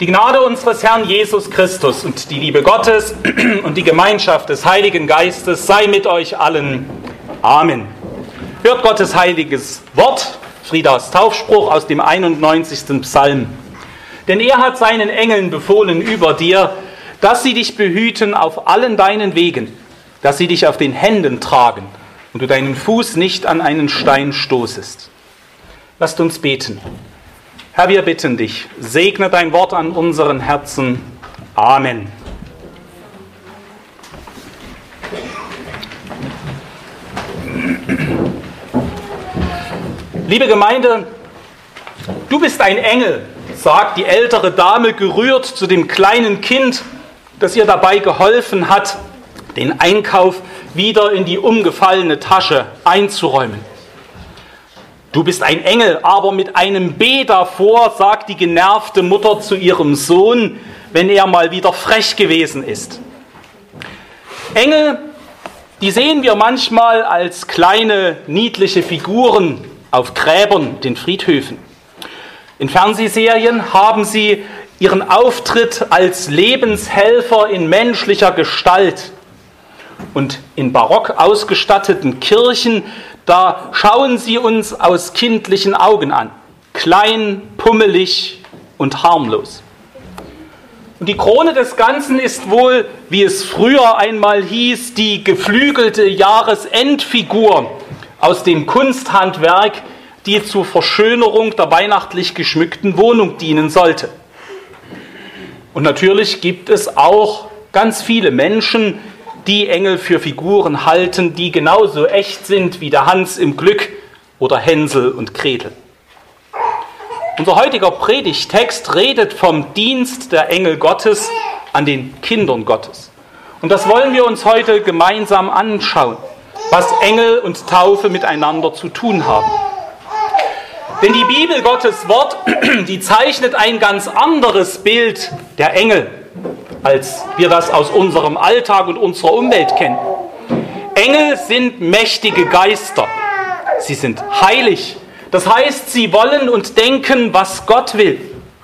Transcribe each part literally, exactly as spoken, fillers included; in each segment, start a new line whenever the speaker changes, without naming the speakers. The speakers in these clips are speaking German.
Die Gnade unseres Herrn Jesus Christus und die Liebe Gottes und die Gemeinschaft des Heiligen Geistes sei mit euch allen. Amen. Hört Gottes heiliges Wort, Friedas Taufspruch aus dem einundneunzigsten Psalm. Denn er hat seinen Engeln befohlen über dir, dass sie dich behüten auf allen deinen Wegen, dass sie dich auf den Händen tragen und du deinen Fuß nicht an einen Stein stoßest. Lasst uns beten. Herr, wir bitten dich, segne dein Wort an unseren Herzen. Amen. Liebe Gemeinde, du bist ein Engel, sagt die ältere Dame gerührt zu dem kleinen Kind, das ihr dabei geholfen hat, den Einkauf wieder in die umgefallene Tasche einzuräumen. Du bist ein Engel, aber mit einem B davor, sagt die genervte Mutter zu ihrem Sohn, wenn er mal wieder frech gewesen ist. Engel, die sehen wir manchmal als kleine, niedliche Figuren auf Gräbern, den Friedhöfen. In Fernsehserien haben sie ihren Auftritt als Lebenshelfer in menschlicher Gestalt. Und in barock ausgestatteten Kirchen, da schauen sie uns aus kindlichen Augen an. Klein, pummelig und harmlos. Und die Krone des Ganzen ist wohl, wie es früher einmal hieß, die geflügelte Jahresendfigur aus dem Kunsthandwerk, die zur Verschönerung der weihnachtlich geschmückten Wohnung dienen sollte. Und natürlich gibt es auch ganz viele Menschen, die Engel für Figuren halten, die genauso echt sind wie der Hans im Glück oder Hänsel und Gretel. Unser heutiger Predigttext redet vom Dienst der Engel Gottes an den Kindern Gottes. Und das wollen wir uns heute gemeinsam anschauen, was Engel und Taufe miteinander zu tun haben. Denn die Bibel, Gottes Wort, die zeichnet ein ganz anderes Bild der Engel, als wir das aus unserem Alltag und unserer Umwelt kennen. Engel sind mächtige Geister. Sie sind heilig. Das heißt, sie wollen und denken, was Gott will.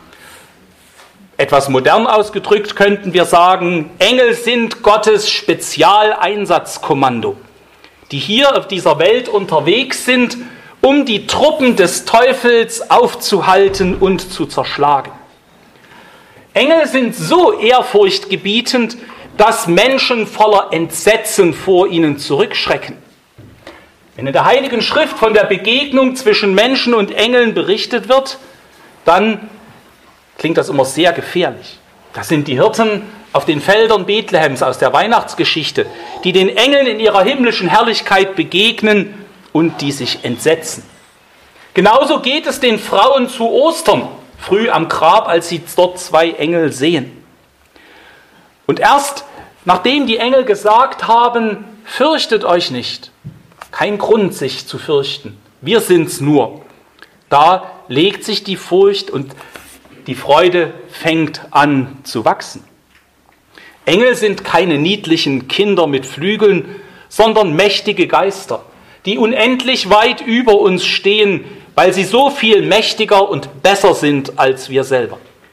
Etwas modern ausgedrückt könnten wir sagen, Engel sind Gottes Spezialeinsatzkommando, die hier auf dieser Welt unterwegs sind, um die Truppen des Teufels aufzuhalten und zu zerschlagen. Engel sind so ehrfurchtgebietend, dass Menschen voller Entsetzen vor ihnen zurückschrecken. Wenn in der Heiligen Schrift von der Begegnung zwischen Menschen und Engeln berichtet wird, dann klingt das immer sehr gefährlich. Das sind die Hirten auf den Feldern Bethlehems aus der Weihnachtsgeschichte, die den Engeln in ihrer himmlischen Herrlichkeit begegnen und die sich entsetzen. Genauso geht es den Frauen zu Ostern, früh am Grab, als sie dort zwei Engel sehen. Und erst nachdem die Engel gesagt haben, fürchtet euch nicht, kein Grund sich zu fürchten, wir sind's nur, da legt sich die Furcht und die Freude fängt an zu wachsen. Engel sind keine niedlichen Kinder mit Flügeln, sondern mächtige Geister, die unendlich weit über uns stehen, weil sie so viel mächtiger und besser sind als wir selber.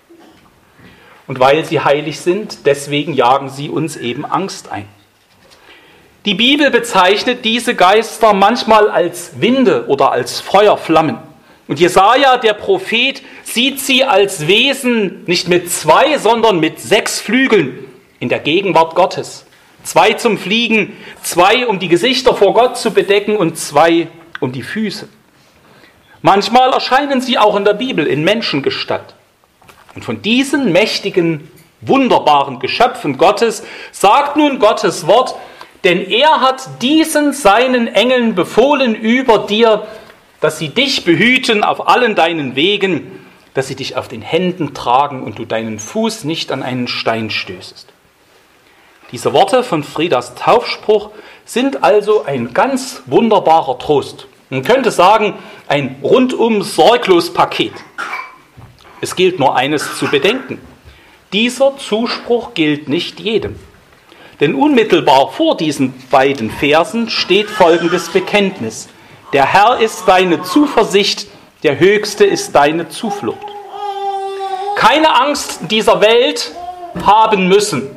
Und weil sie heilig sind, deswegen jagen sie uns eben Angst ein. Die Bibel bezeichnet diese Geister manchmal als Winde oder als Feuerflammen. Und Jesaja, der Prophet, sieht sie als Wesen nicht mit zwei, sondern mit sechs Flügeln in der Gegenwart Gottes. Zwei zum Fliegen, zwei, um die Gesichter vor Gott zu bedecken und zwei, um die Füße. Manchmal erscheinen sie auch in der Bibel in Menschengestalt. Und von diesen mächtigen, wunderbaren Geschöpfen Gottes sagt nun Gottes Wort, denn er hat diesen seinen Engeln befohlen über dir, dass sie dich behüten auf allen deinen Wegen, dass sie dich auf den Händen tragen und du deinen Fuß nicht an einen Stein stößest. Diese Worte von Friedas Taufspruch sind also ein ganz wunderbarer Trost. Man könnte sagen, ein rundum sorglos Paket. Es gilt nur eines zu bedenken. Dieser Zuspruch gilt nicht jedem. Denn unmittelbar vor diesen beiden Versen steht folgendes Bekenntnis. Der Herr ist deine Zuversicht, der Höchste ist deine Zuflucht. keine Angst in dieser Welt haben müssen,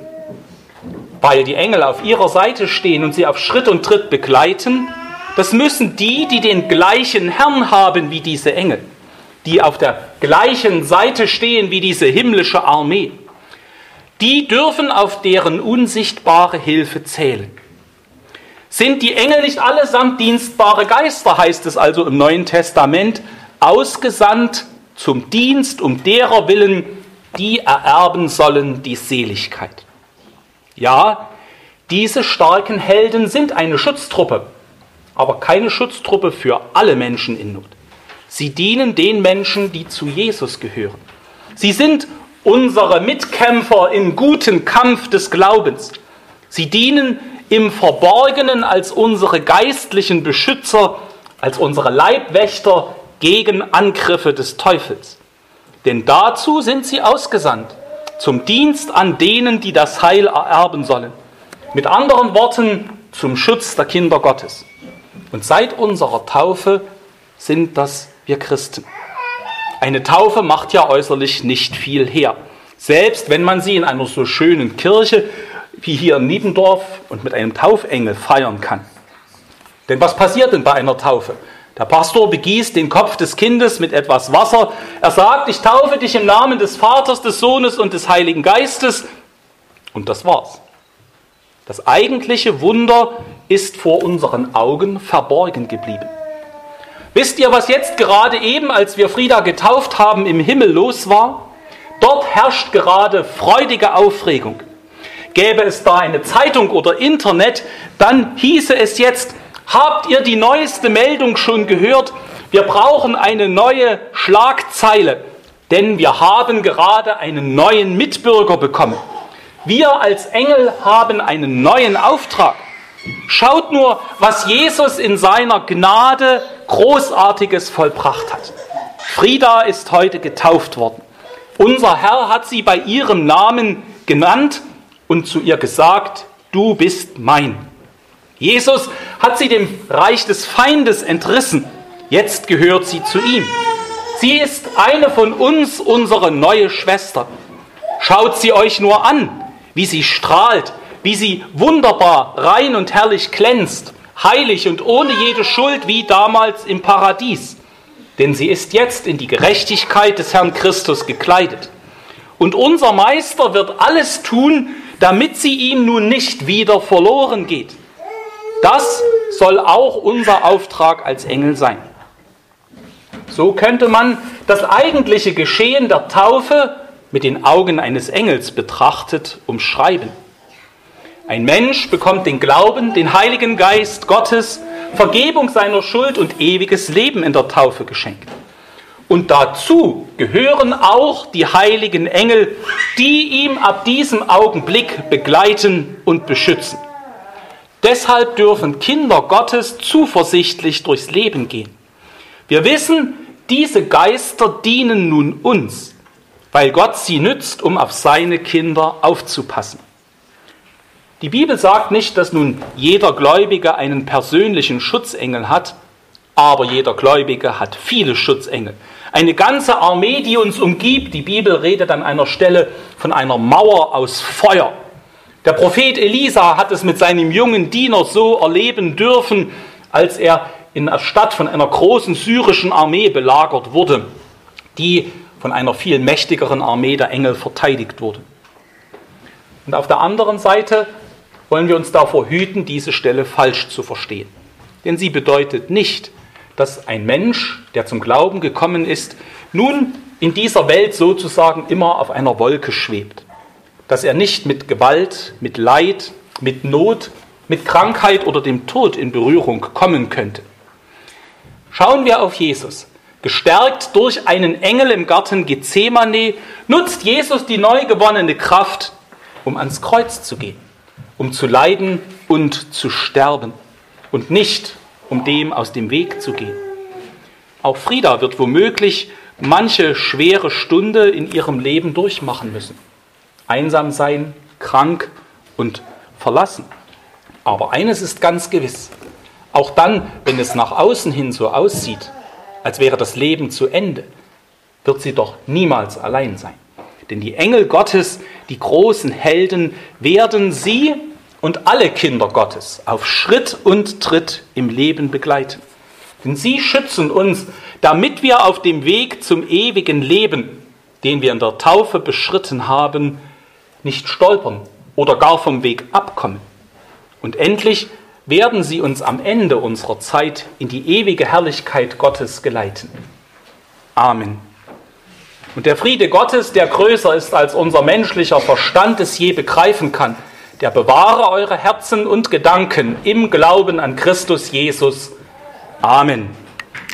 weil die Engel auf ihrer Seite stehen und sie auf Schritt und Tritt begleiten. Das müssen die, die den gleichen Herrn haben wie diese Engel, die auf der gleichen Seite stehen wie diese himmlische Armee. Die dürfen auf deren unsichtbare Hilfe zählen. Sind die Engel nicht allesamt dienstbare Geister, heißt es also im Neuen Testament, ausgesandt zum Dienst, um derer willen, die ererben sollen die Seligkeit. Ja, diese starken Helden sind eine Schutztruppe, aber keine Schutztruppe für alle Menschen in Not. Sie dienen den Menschen, die zu Jesus gehören. Sie sind unsere Mitkämpfer im guten Kampf des Glaubens. Sie dienen im Verborgenen als unsere geistlichen Beschützer, als unsere Leibwächter gegen Angriffe des Teufels. Denn dazu sind sie ausgesandt, zum Dienst an denen, die das Heil ererben sollen. Mit anderen Worten, zum Schutz der Kinder Gottes. Und seit unserer Taufe sind das wir Christen. Eine Taufe macht ja äußerlich nicht viel her. Selbst wenn man sie in einer so schönen Kirche wie hier in Niebendorf und mit einem Taufengel feiern kann. Denn was passiert denn bei einer Taufe? Der Pastor begießt den Kopf des Kindes mit etwas Wasser. Er sagt, ich taufe dich im Namen des Vaters, des Sohnes und des Heiligen Geistes. Und das war's. Das eigentliche Wunder ist vor unseren Augen verborgen geblieben. Wisst ihr, was jetzt gerade eben, als wir Frieda getauft haben, im Himmel los war? Dort herrscht gerade freudige Aufregung. Gäbe es da eine Zeitung oder Internet, dann hieße es jetzt, habt ihr die neueste Meldung schon gehört? Wir brauchen eine neue Schlagzeile, denn wir haben gerade einen neuen Mitbürger bekommen. Wir als Engel haben einen neuen Auftrag. Schaut nur, was Jesus in seiner Gnade Großartiges vollbracht hat. Frieda ist heute getauft worden. Unser Herr hat sie bei ihrem Namen genannt und zu ihr gesagt, du bist mein. Jesus hat sie dem Reich des Feindes entrissen. Jetzt gehört sie zu ihm. Sie ist eine von uns, unsere neue Schwester. Schaut sie euch nur an, wie sie strahlt, wie sie wunderbar, rein und herrlich glänzt, heilig und ohne jede Schuld wie damals im Paradies. Denn sie ist jetzt in die Gerechtigkeit des Herrn Christus gekleidet. Und unser Meister wird alles tun, damit sie ihm nun nicht wieder verloren geht. Das soll auch unser Auftrag als Engel sein. So könnte man das eigentliche Geschehen der Taufe mit den Augen eines Engels betrachtet umschreiben. Ein Mensch bekommt den Glauben, den Heiligen Geist Gottes, Vergebung seiner Schuld und ewiges Leben in der Taufe geschenkt. Und dazu gehören auch die heiligen Engel, die ihm ab diesem Augenblick begleiten und beschützen. Deshalb dürfen Kinder Gottes zuversichtlich durchs Leben gehen. Wir wissen, diese Geister dienen nun uns, weil Gott sie nützt, um auf seine Kinder aufzupassen. Die Bibel sagt nicht, dass nun jeder Gläubige einen persönlichen Schutzengel hat, aber jeder Gläubige hat viele Schutzengel. Eine ganze Armee, die uns umgibt. Die Bibel redet an einer Stelle von einer Mauer aus Feuer. Der Prophet Elisa hat es mit seinem jungen Diener so erleben dürfen, als er in der Stadt von einer großen syrischen Armee belagert wurde, die von einer viel mächtigeren Armee der Engel verteidigt wurde. Und auf der anderen Seite wollen wir uns davor hüten, diese Stelle falsch zu verstehen. Denn sie bedeutet nicht, dass ein Mensch, der zum Glauben gekommen ist, nun in dieser Welt sozusagen immer auf einer Wolke schwebt. Dass er nicht mit Gewalt, mit Leid, mit Not, mit Krankheit oder dem Tod in Berührung kommen könnte. Schauen wir auf Jesus. Gestärkt durch einen Engel im Garten Gethsemane nutzt Jesus die neu gewonnene Kraft, um ans Kreuz zu gehen, um zu leiden und zu sterben und nicht um dem aus dem Weg zu gehen. Auch Frieda wird womöglich manche schwere Stunde in ihrem Leben durchmachen müssen. Einsam sein, krank und verlassen. Aber eines ist ganz gewiss, auch dann, wenn es nach außen hin so aussieht, als wäre das Leben zu Ende, wird sie doch niemals allein sein. Denn die Engel Gottes, die großen Helden, werden sie und alle Kinder Gottes auf Schritt und Tritt im Leben begleiten. Denn sie schützen uns, damit wir auf dem Weg zum ewigen Leben, den wir in der Taufe beschritten haben, nicht stolpern oder gar vom Weg abkommen. Und endlich werden sie uns am Ende unserer Zeit in die ewige Herrlichkeit Gottes geleiten. Amen. Und der Friede Gottes, der größer ist als unser menschlicher Verstand es je begreifen kann, der bewahre eure Herzen und Gedanken im Glauben an Christus Jesus. Amen.